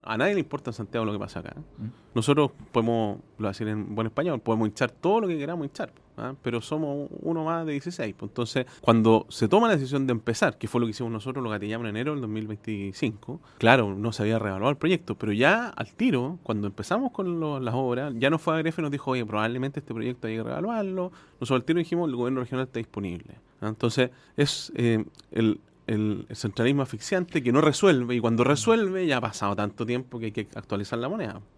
A nadie le importa en Santiago lo que pasa acá. Nosotros podemos, lo voy a decir en buen español, podemos hinchar todo lo que queramos hinchar, ¿ah? Pero somos uno más de 16. Pues. Entonces, cuando se toma la decisión de empezar, que fue lo que hicimos nosotros, lo gatillamos en enero del 2025, claro, no se había revaluado el proyecto, pero ya al tiro, cuando empezamos con las obras, ya nos fue a Gref y nos dijo, oye, probablemente este proyecto hay que revaluarlo. Nosotros al tiro dijimos, el gobierno regional está disponible. ¿Ah? Entonces, es el centralismo asfixiante que no resuelve, y cuando resuelve ya ha pasado tanto tiempo que hay que actualizar la moneda.